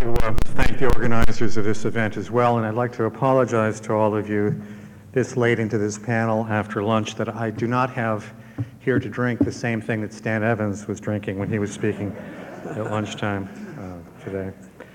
thank the organizers of this event as well, and I'd like to apologize to all of you this late into this panel after lunch that I do not have here to drink the same thing that Stan Evans was drinking when he was speaking at lunchtime today.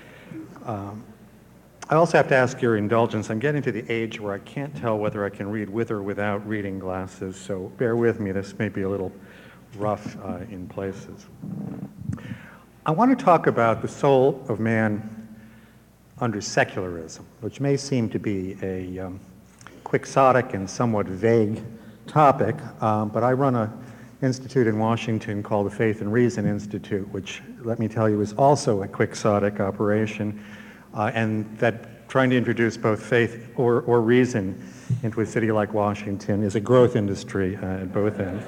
I also have to ask your indulgence. I'm getting to the age where I can't tell whether I can read with or without reading glasses, so bear with me. This may be a little rough in places. I want to talk about the soul of man under secularism, which may seem to be a quixotic and somewhat vague topic, but I run an institute in Washington called the Faith and Reason Institute, which, let me tell you, is also a quixotic operation, and that trying to introduce both faith or reason into a city like Washington is a growth industry at both ends.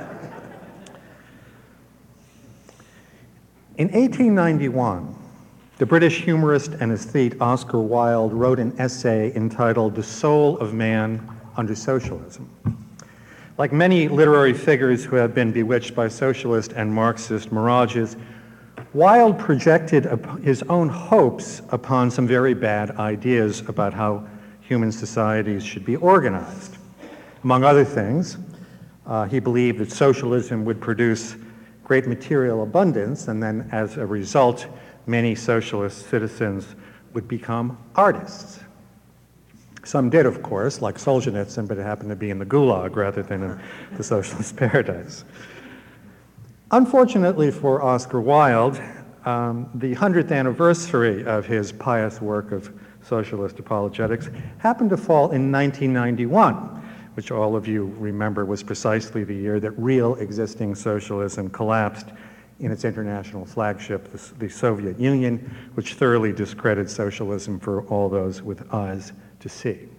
In 1891, the British humorist and aesthete Oscar Wilde wrote an essay entitled The Soul of Man Under Socialism. Like many literary figures who have been bewitched by socialist and Marxist mirages, Wilde projected his own hopes upon some very bad ideas about how human societies should be organized. Among other things, he believed that socialism would produce great material abundance, and then as a result, many socialist citizens would become artists. Some did, of course, like Solzhenitsyn, but it happened to be in the Gulag rather than in the socialist paradise. Unfortunately for Oscar Wilde, the 100th anniversary of his pious work of socialist apologetics happened to fall in 1991, which all of you remember was precisely the year that real existing socialism collapsed in its international flagship, the Soviet Union, which thoroughly discredited socialism for all those with eyes to see.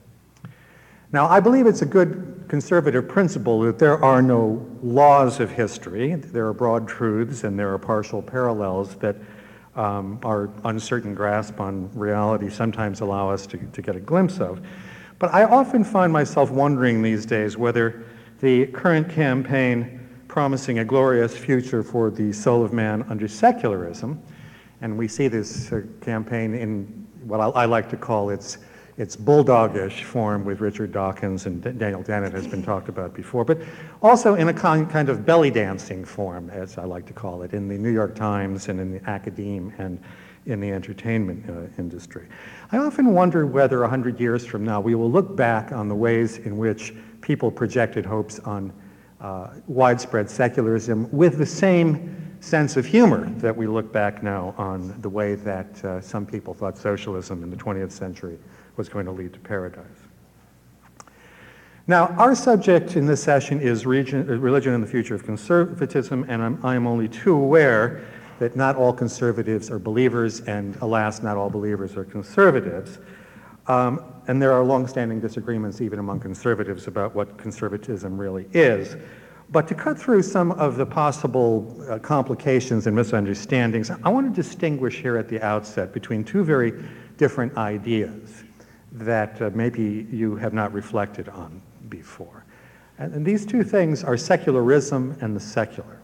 Now, I believe it's a good conservative principle that there are no laws of history. There are broad truths and there are partial parallels that our uncertain grasp on reality sometimes allow us to get a glimpse of. But I often find myself wondering these days whether the current campaign promising a glorious future for the soul of man under secularism, and we see this campaign in what I like to call its bulldogish form with Richard Dawkins and Daniel Dennett has been talked about before, but also in a kind of belly dancing form, as I like to call it, in the New York Times and in the academe and in the entertainment industry. I often wonder whether 100 years from now we will look back on the ways in which people projected hopes on widespread secularism with the same sense of humor that we look back now on the way that some people thought socialism in the 20th century was going to lead to paradise. Now, our subject in this session is religion and the future of conservatism, and I am only too aware that not all conservatives are believers, and alas, not all believers are conservatives. And there are long-standing disagreements even among conservatives about what conservatism really is. But to cut through some of the possible complications and misunderstandings, I want to distinguish here at the outset between two very different ideas that maybe you have not reflected on before. And these two things are secularism and the secular.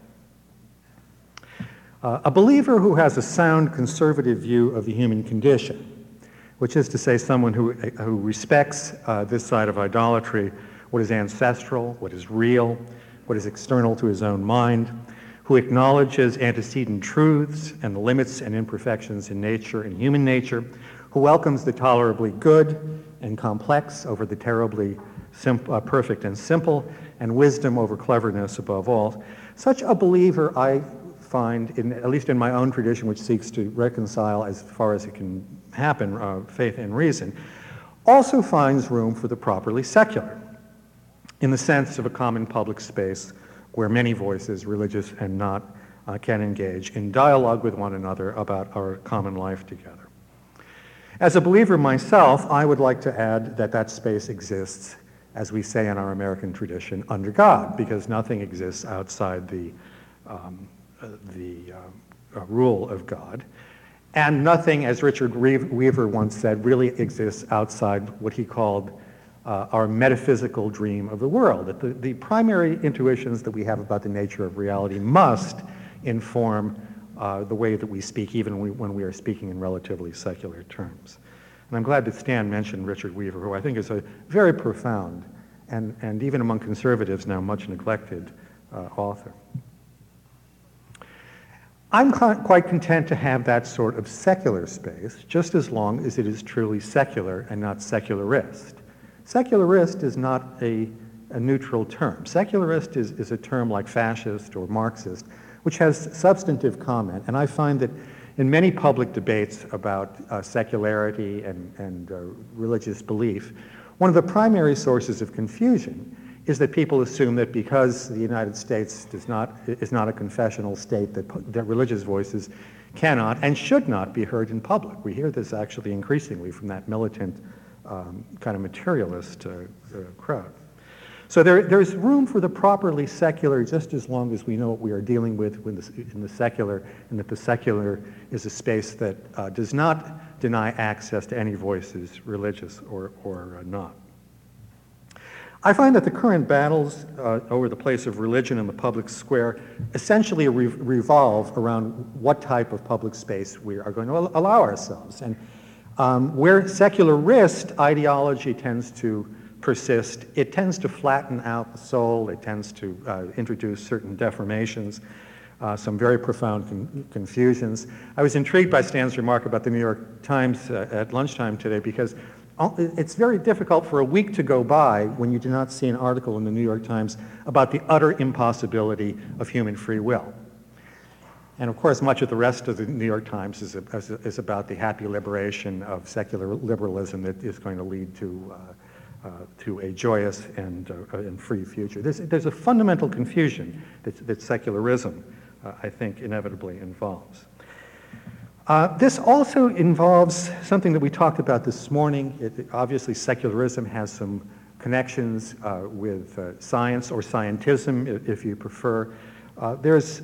A believer who has a sound conservative view of the human condition, which is to say someone who respects this side of idolatry, what is ancestral, what is real, what is external to his own mind, who acknowledges antecedent truths and the limits and imperfections in nature and human nature, who welcomes the tolerably good and complex over the terribly perfect and simple, and wisdom over cleverness above all. Such a believer, I find, at least in my own tradition, which seeks to reconcile as far as it can happen, faith and reason, also finds room for the properly secular, in the sense of a common public space where many voices, religious and not, can engage in dialogue with one another about our common life together. As a believer myself, I would like to add that that space exists, as we say in our American tradition, under God, because nothing exists outside the rule of God. And nothing, as Richard Weaver once said, really exists outside what he called our metaphysical dream of the world. That the primary intuitions that we have about the nature of reality must inform the way that we speak, even when we are speaking in relatively secular terms. And I'm glad that Stan mentioned Richard Weaver, who I think is a very profound and even among conservatives now much neglected author. I'm quite content to have that sort of secular space, just as long as it is truly secular and not secularist. Secularist is not a neutral term. Secularist is a term like fascist or Marxist, which has substantive comment, and I find that in many public debates about secularity and religious belief, one of the primary sources of confusion is that people assume that because the United States is not a confessional state, that religious voices cannot and should not be heard in public. We hear this actually increasingly from that militant kind of materialist crowd. So there's room for the properly secular just as long as we know what we are dealing with in the secular, and that the secular is a space that does not deny access to any voices, religious or not. I find that the current battles over the place of religion in the public square essentially revolve around what type of public space we are going to allow ourselves. And where secularist ideology tends to persist, it tends to flatten out the soul, it tends to introduce certain deformations, some very profound confusions. I was intrigued by Stan's remark about the New York Times at lunchtime today, because it's very difficult for a week to go by when you do not see an article in the New York Times about the utter impossibility of human free will. And of course, much of the rest of the New York Times is about the happy liberation of secular liberalism that is going to lead to a joyous and free future. There's a fundamental confusion that secularism, I think, inevitably involves. This also involves something that we talked about this morning. Obviously, secularism has some connections with science, or scientism, if you prefer. There's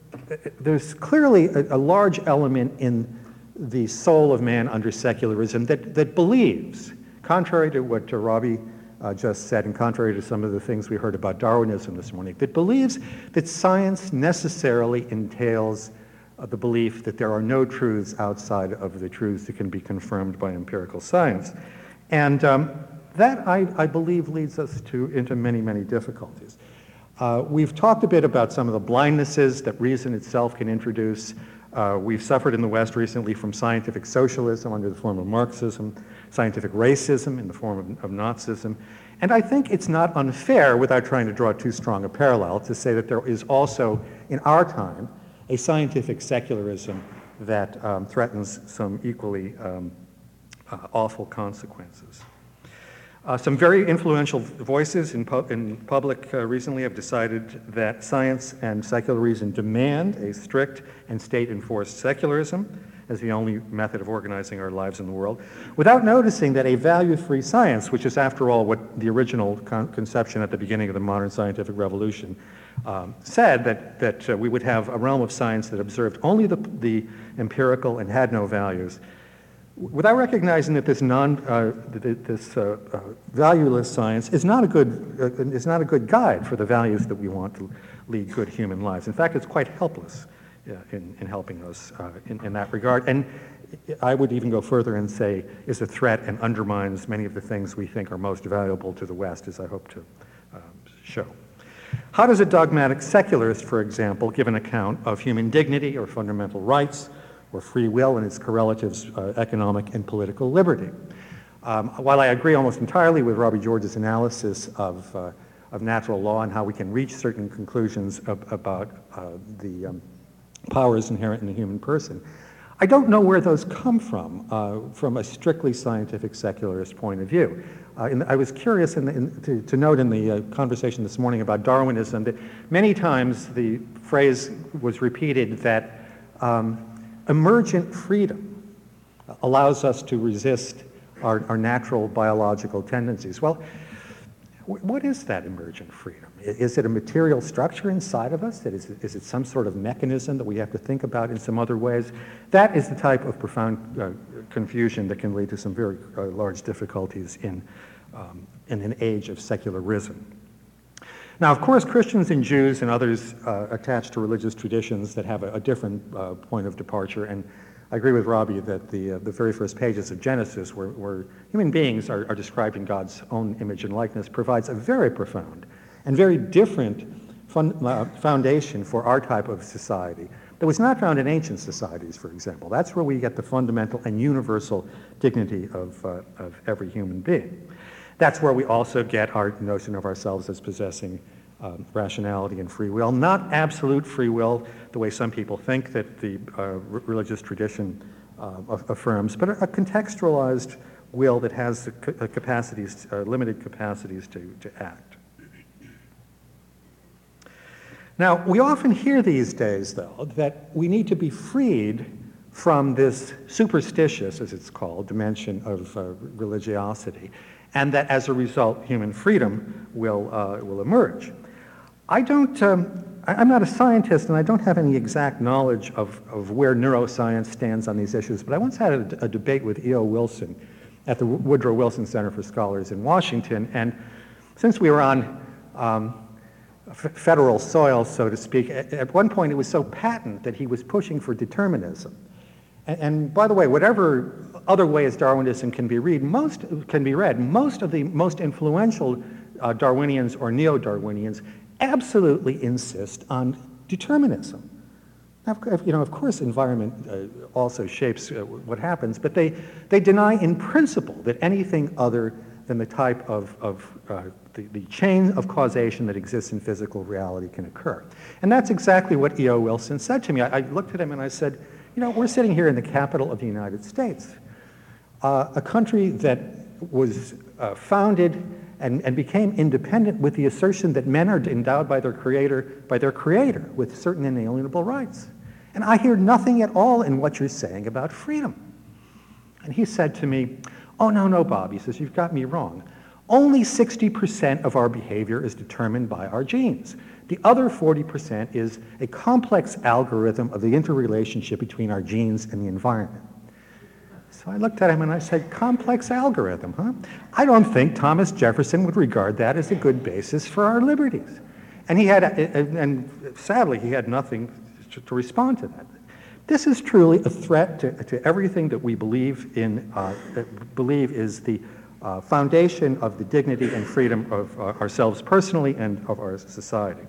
clearly a large element in the soul of man under secularism that believes, contrary to what Robbie just said, and contrary to some of the things we heard about Darwinism this morning, that believes that science necessarily entails the belief that there are no truths outside of the truths that can be confirmed by empirical science. And that, I believe, leads us into many, many difficulties. We've talked a bit about some of the blindnesses that reason itself can introduce. We've suffered in the West recently from scientific socialism under the form of Marxism, scientific racism in the form of Nazism. And I think it's not unfair, without trying to draw too strong a parallel, to say that there is also, in our time, a scientific secularism that threatens some equally awful consequences. Some very influential voices in public recently have decided that science and secularism demand a strict and state-enforced secularism as the only method of organizing our lives in the world, without noticing that a value-free science, which is after all what the original conception at the beginning of the modern scientific revolution said, that we would have a realm of science that observed only the empirical and had no values, without recognizing that this valueless science is not a good guide for the values that we want to lead good human lives. In fact, it's quite helpless in helping us in that regard. And I would even go further and say is a threat and undermines many of the things we think are most valuable to the West, as I hope to show. How does a dogmatic secularist, for example, give an account of human dignity or fundamental rights or free will and its correlatives, economic and political liberty? While I agree almost entirely with Robbie George's analysis of natural law and how we can reach certain conclusions about the powers inherent in the human person, I don't know where those come from a strictly scientific secularist point of view. I was curious to note in the conversation this morning about Darwinism that many times the phrase was repeated that emergent freedom allows us to resist our natural biological tendencies. Well, what is that emergent freedom? Is it a material structure inside of us? Is it some sort of mechanism that we have to think about in some other ways? That is the type of profound confusion that can lead to some very large difficulties in an age of secularism. Now, of course, Christians and Jews and others attached to religious traditions that have a different point of departure, and I agree with Robbie that the very first pages of Genesis, where human beings are described in God's own image and likeness, provides a very profound and very different foundation for our type of society that was not found in ancient societies, for example. That's where we get the fundamental and universal dignity of every human being. That's where we also get our notion of ourselves as possessing rationality and free will, not absolute free will, the way some people think that the religious tradition affirms, but a contextualized will that has the capacities, limited capacities to act. Now, we often hear these days, though, that we need to be freed from this superstitious, as it's called, dimension of religiosity, and that as a result, human freedom will emerge. I'm not a scientist, and I don't have any exact knowledge of where neuroscience stands on these issues, but I once had a debate with E.O. Wilson at the Woodrow Wilson Center for Scholars in Washington, and since we were on federal soil, so to speak, at one point it was so patent that he was pushing for determinism. And by the way, whatever other ways Darwinism can be read, most of the most influential Darwinians or neo-Darwinians absolutely insist on determinism. Now, of course, environment also shapes what happens, but they deny in principle that anything other than the type of the chain of causation that exists in physical reality can occur. And that's exactly what E.O. Wilson said to me. I looked at him and I said, we're sitting here in the capital of the United States, a country that was founded and became independent with the assertion that men are endowed by their creator with certain inalienable rights. And I hear nothing at all in what you're saying about freedom. And he said to me, oh, no, Bob, he says, you've got me wrong. Only 60% of our behavior is determined by our genes. The other 40% is a complex algorithm of the interrelationship between our genes and the environment. So I looked at him and I said, complex algorithm, huh? I don't think Thomas Jefferson would regard that as a good basis for our liberties. And and sadly, he had nothing to respond to that. This is truly a threat to everything that we believe in, that believe is the foundation of the dignity and freedom of ourselves personally and of our society.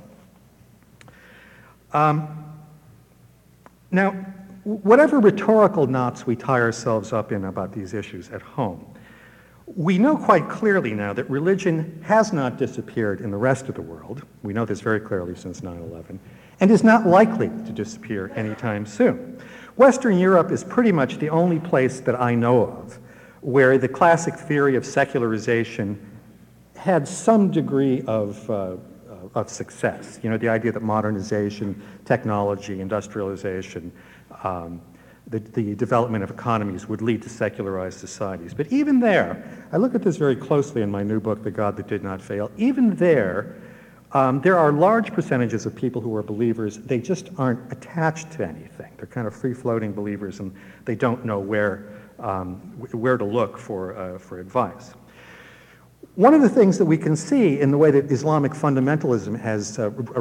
Now, whatever rhetorical knots we tie ourselves up in about these issues at home, we know quite clearly now that religion has not disappeared in the rest of the world. We know this very clearly since 9/11, and is not likely to disappear anytime soon. Western Europe is pretty much the only place that I know of where the classic theory of secularization had some degree of success. The idea that modernization, technology, industrialization, the development of economies would lead to secularized societies. But even there, I look at this very closely in my new book, The God That Did Not Fail. Even there are large percentages of people who are believers. They just aren't attached to anything. They're kind of free-floating believers, and they don't know where to look for advice. One of the things that we can see in the way that Islamic fundamentalism has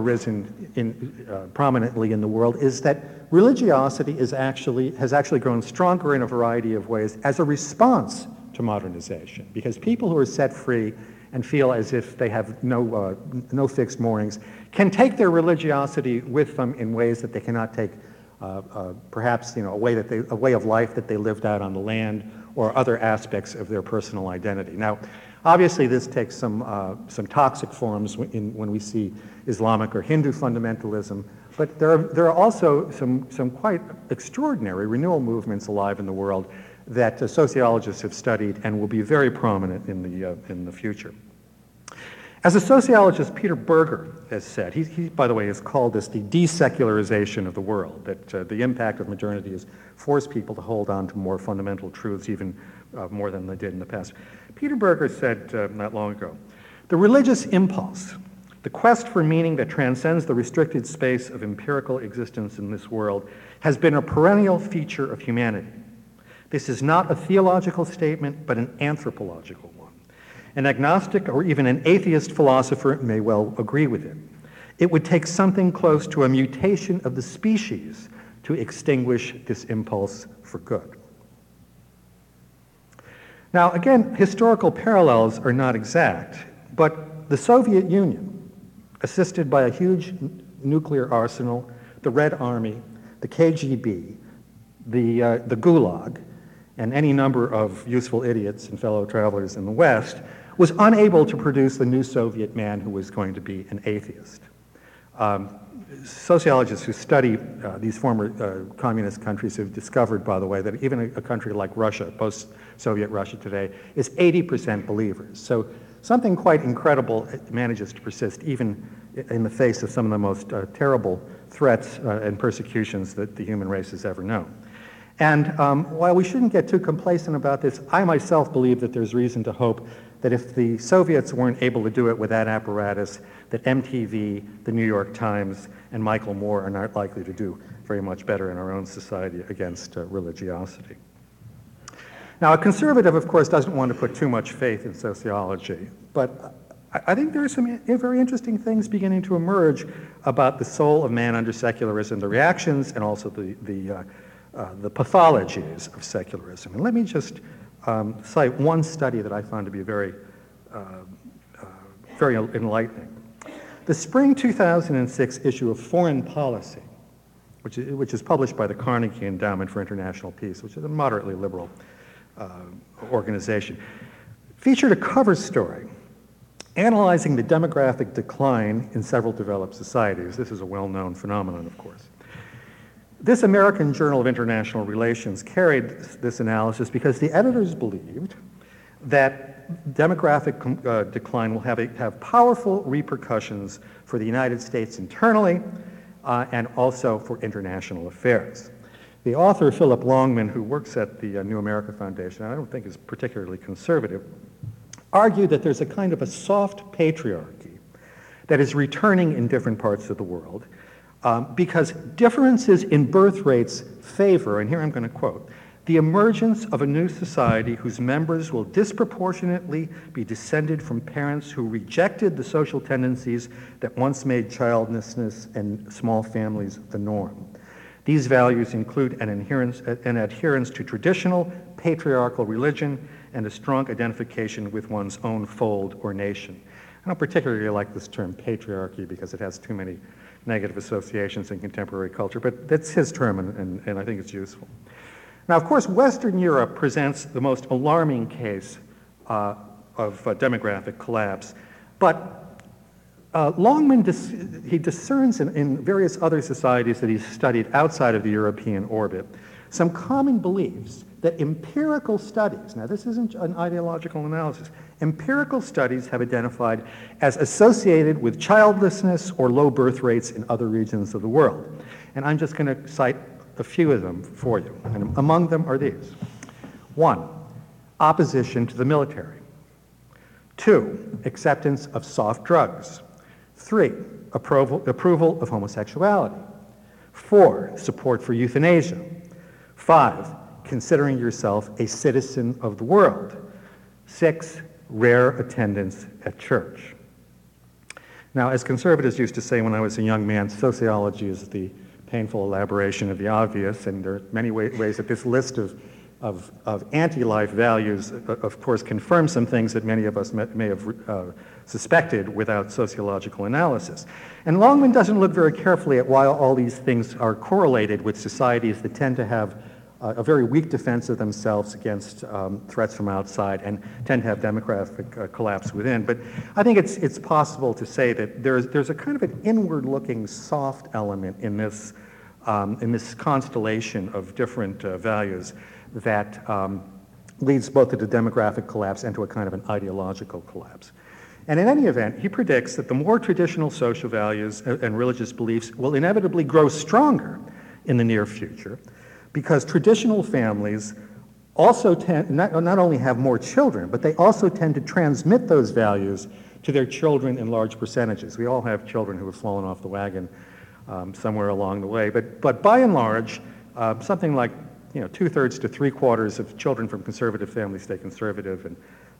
arisen prominently in the world is that religiosity has actually grown stronger in a variety of ways as a response to modernization, because people who are set free and feel as if they have no fixed moorings can take their religiosity with them in ways that they cannot take perhaps a way of life that they lived out on the land or other aspects of their personal identity. Now, obviously, this takes some toxic forms when we see Islamic or Hindu fundamentalism, but there are also some quite extraordinary renewal movements alive in the world that sociologists have studied and will be very prominent in the future. As a sociologist, Peter Berger has said, he by the way has called this the desecularization of the world, that the impact of modernity has forced people to hold on to more fundamental truths even more than they did in the past. Peter Berger said not long ago, the religious impulse, the quest for meaning that transcends the restricted space of empirical existence in this world, has been a perennial feature of humanity. This is not a theological statement, but an anthropological one. An agnostic or even an atheist philosopher may well agree with it. It would take something close to a mutation of the species to extinguish this impulse for good. Now, again, historical parallels are not exact, but the Soviet Union, assisted by a huge nuclear arsenal, the Red Army, the KGB, the Gulag, and any number of useful idiots and fellow travelers in the West, was unable to produce the new Soviet man who was going to be an atheist. Sociologists who study these former communist countries have discovered, by the way, that even a country like Russia, post-Soviet Russia today, is 80% believers. So something quite incredible manages to persist even in the face of some of the most terrible threats and persecutions that the human race has ever known. And while we shouldn't get too complacent about this, I myself believe that there's reason to hope that if the Soviets weren't able to do it with that apparatus, that MTV, the New York Times, and Michael Moore are not likely to do very much better in our own society against religiosity. Now, a conservative, of course, doesn't want to put too much faith in sociology, but I think there are some very interesting things beginning to emerge about the soul of man under secularism, the reactions, and also the pathologies of secularism. And let me just cite one study that I found to be very enlightening. The spring 2006 issue of Foreign Policy, which is published by the Carnegie Endowment for International Peace, which is a moderately liberal organization, featured a cover story analyzing the demographic decline in several developed societies. This is a well-known phenomenon, of course. This American Journal of International Relations carried this analysis because the editors believed that demographic decline will have powerful repercussions for the United States internally and also for international affairs. The author, Philip Longman, who works at the New America Foundation, I don't think is particularly conservative, argued that there's a kind of a soft patriarchy that is returning in different parts of the world because differences in birth rates favor, and here I'm going to quote, the emergence of a new society whose members will disproportionately be descended from parents who rejected the social tendencies that once made childlessness and small families the norm. These values include an adherence to traditional patriarchal religion and a strong identification with one's own fold or nation. I don't particularly like this term patriarchy because it has too many negative associations in contemporary culture, but that's his term and I think it's useful. Now, of course, Western Europe presents the most alarming case of demographic collapse, but Longman discerns in various other societies that he's studied outside of the European orbit some common beliefs that empirical studies, now this isn't an ideological analysis, empirical studies have identified as associated with childlessness or low birth rates in other regions of the world. And I'm just going to cite a few of them for you, and among them are these. 1, opposition to the military. 2, acceptance of soft drugs. 3, approval of homosexuality. 4, support for euthanasia. 5, considering yourself a citizen of the world. 6, rare attendance at church. Now, as conservatives used to say when I was a young man, sociology is the painful elaboration of the obvious, and there are many ways that this list of anti-life values, of course, confirms some things that many of us may have suspected without sociological analysis. And Longman doesn't look very carefully at why all these things are correlated with societies that tend to have a very weak defense of themselves against threats from outside and tend to have demographic collapse within. But I think it's possible to say that there's a kind of an inward-looking soft element in this constellation of different values that leads both to the demographic collapse and to a kind of an ideological collapse. And in any event, he predicts that the more traditional social values and religious beliefs will inevitably grow stronger in the near future, because traditional families also tend not only have more children, but they also tend to transmit those values to their children in large percentages. We all have children who have fallen off the wagon somewhere along the way, but by and large, something like 2/3 to 3/4 of children from conservative families stay conservative, and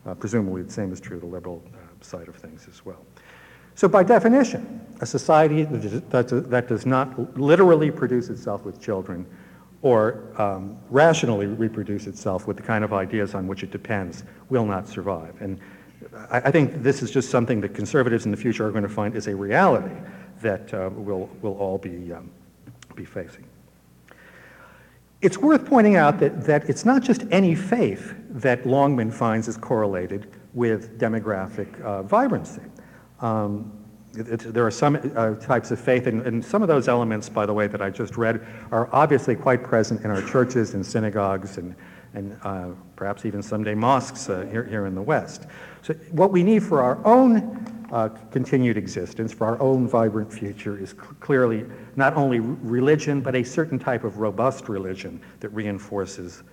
Presumably the same is true of the liberal side of things as well. So by definition, a society that does not literally produce itself with children or rationally reproduce itself with the kind of ideas on which it depends will not survive. And I think this is just something that conservatives in the future are going to find is a reality that we'll all be facing. It's worth pointing out that it's not just any faith that Longman finds is correlated with demographic vibrancy. There are some types of faith, and some of those elements, by the way, that I just read, are obviously quite present in our churches and synagogues and perhaps even someday mosques here in the West. So what we need for our own continued existence, for our own vibrant future, is clearly not only religion, but a certain type of robust religion that reinforces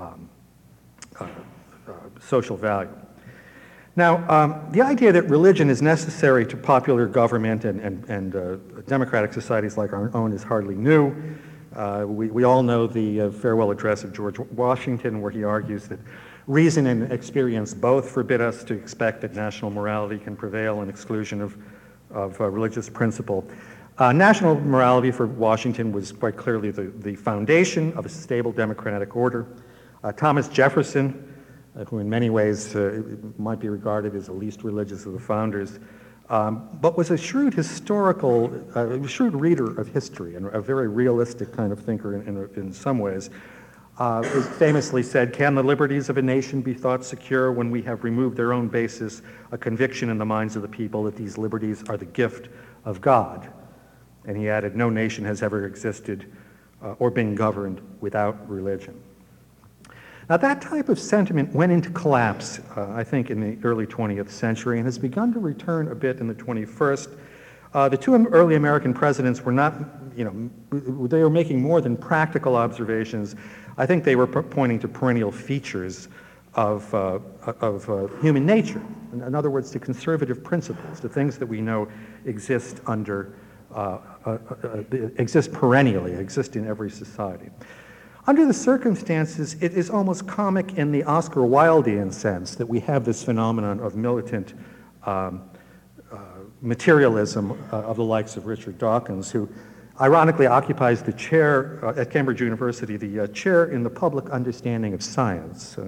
social value. Now, the idea that religion is necessary to popular government and democratic societies like our own is hardly new. We all know the farewell address of George Washington, where he argues that reason and experience both forbid us to expect that national morality can prevail in exclusion of religious principle. National morality for Washington was quite clearly the foundation of a stable democratic order. Thomas Jefferson, who in many ways might be regarded as the least religious of the founders, but was a shrewd shrewd reader of history and a very realistic kind of thinker in some ways, famously said, "Can the liberties of a nation be thought secure when we have removed their own basis, a conviction in the minds of the people that these liberties are the gift of God?" And he added, "No nation has ever existed or been governed without religion." Now, that type of sentiment went into collapse, I think, in the early 20th century and has begun to return a bit in the 21st. The two early American presidents were not, they were making more than practical observations. I think they were pointing to perennial features of human nature. In other words, to conservative principles, to things that we know exist exist perennially, exist in every society. Under the circumstances, it is almost comic in the Oscar Wildean sense that we have this phenomenon of militant materialism of the likes of Richard Dawkins, who ironically occupies the chair at Cambridge University, the chair in the public understanding of science.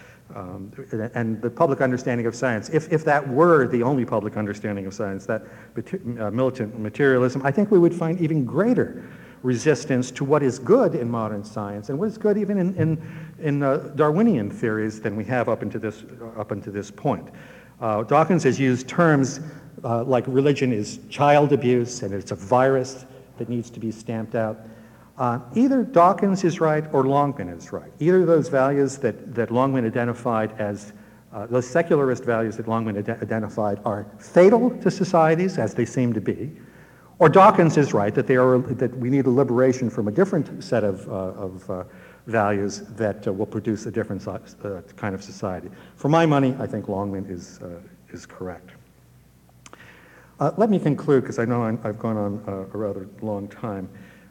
And the public understanding of science, if that were the only public understanding of science, that militant materialism, I think we would find even greater resistance to what is good in modern science and what is good even in Darwinian theories than we have up unto this point. Dawkins has used terms like religion is child abuse and it's a virus that needs to be stamped out. Either Dawkins is right or Longman is right. Either of those values that Longman identified as those secularist values that Longman identified are fatal to societies, as they seem to be, or Dawkins is right that we need a liberation from a different set of values that will produce a different kind of society. For my money, I think Longman is correct. Let me conclude, because I know I've gone on a rather long time.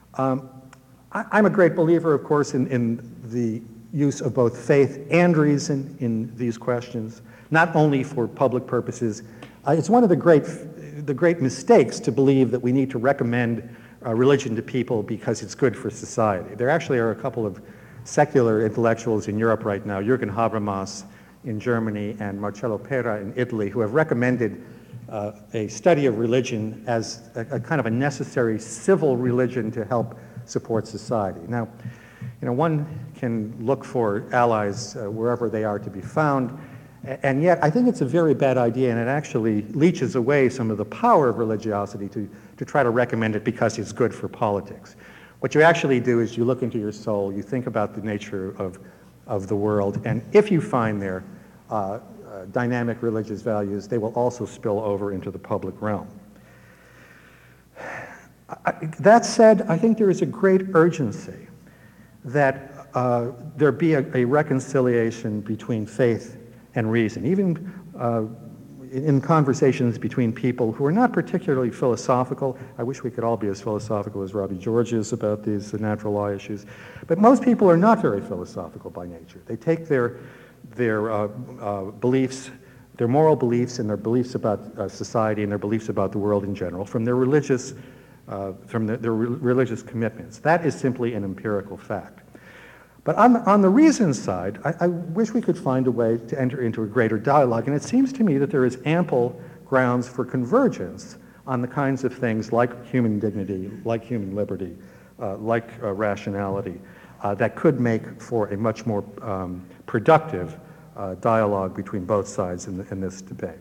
I'm a great believer, of course, in the use of both faith and reason in these questions, not only for public purposes. It's one of the great mistakes to believe that we need to recommend religion to people because it's good for society. There actually are a couple of secular intellectuals in Europe right now, Jürgen Habermas in Germany and Marcello Pera in Italy, who have recommended a study of religion as a kind of a necessary civil religion to help support society. Now, one can look for allies wherever they are to be found, and yet I think it's a very bad idea, and it actually leeches away some of the power of religiosity to try to recommend it because it's good for politics. What you actually do is you look into your soul, you think about the nature of the world, and if you find there dynamic religious values, they will also spill over into the public realm. That said, I think there is a great urgency that there be a reconciliation between faith and reason, even in conversations between people who are not particularly philosophical. I wish we could all be as philosophical as Robbie George is about these natural law issues, but most people are not very philosophical by nature. They take their their beliefs, their moral beliefs and their beliefs about society and their beliefs about the world in general from their religious commitments. That is simply an empirical fact. But on the reason side, I wish we could find a way to enter into a greater dialogue, and it seems to me that there is ample grounds for convergence on the kinds of things like human dignity, like human liberty, like rationality, that could make for a much more productive dialogue between both sides in this debate.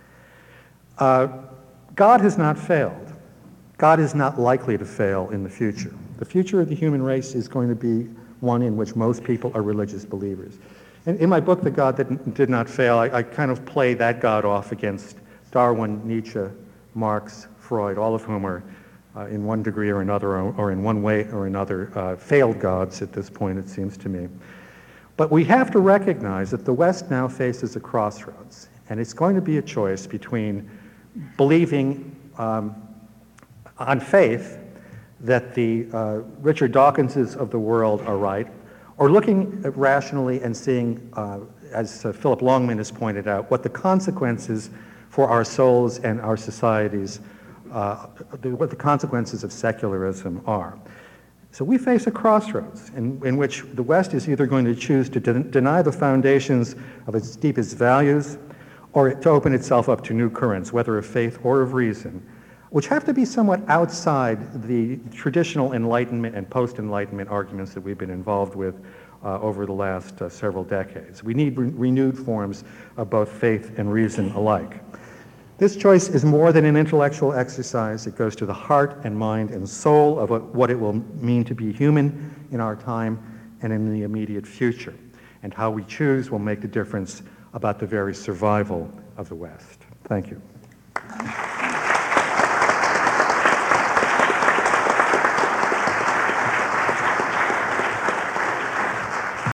God has not failed. God is not likely to fail in the future. The future of the human race is going to be one in which most people are religious believers. And in my book, The God That Did Not Fail, I kind of play that God off against Darwin, Nietzsche, Marx, Freud, all of whom are in one degree or another, or in one way or another, failed gods at this point, it seems to me. But we have to recognize that the West now faces a crossroads, and it's going to be a choice between believing on faith that the Richard Dawkinses of the world are right, or looking rationally and seeing, as Philip Longman has pointed out, what the consequences for our souls and our societies, what the consequences of secularism are. So we face a crossroads in which the West is either going to choose to deny the foundations of its deepest values, or to open itself up to new currents, whether of faith or of reason, which have to be somewhat outside the traditional Enlightenment and post-Enlightenment arguments that we've been involved with over the last several decades. We need renewed forms of both faith and reason alike. This choice is more than an intellectual exercise. It goes to the heart and mind and soul of what it will mean to be human in our time and in the immediate future. And how we choose will make the difference about the very survival of the West. Thank you.